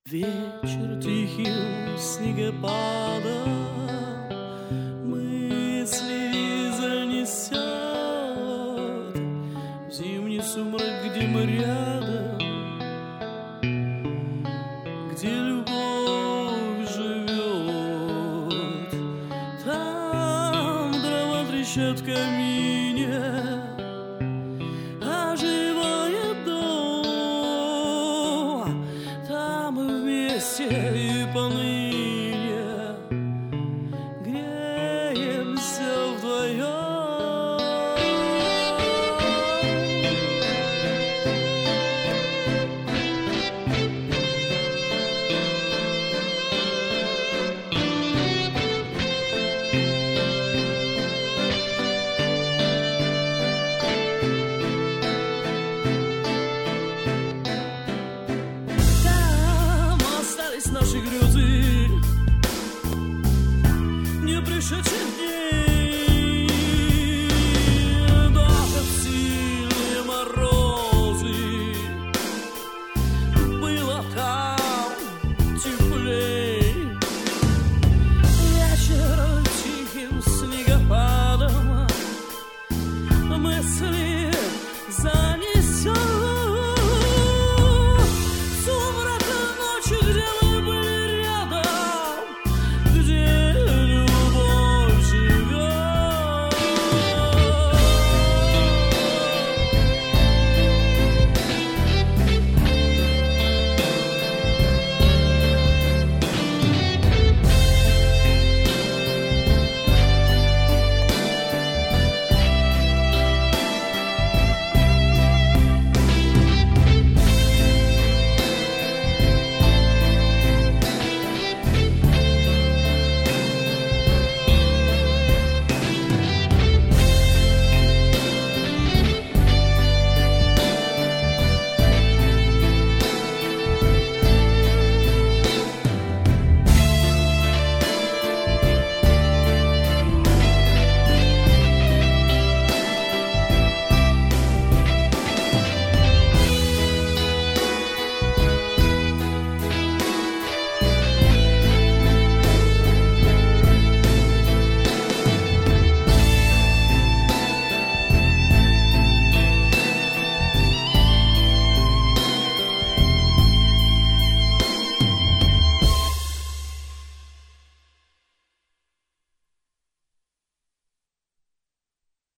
Вечер тихим снегопадом мысли занесет в зимний сумрак, где мы рядом, где любовь живет. Там дрова трещат в камине, оживает дом. Там мы вместе и поныне греемся вдвоем. Наши грезы, не пришедшие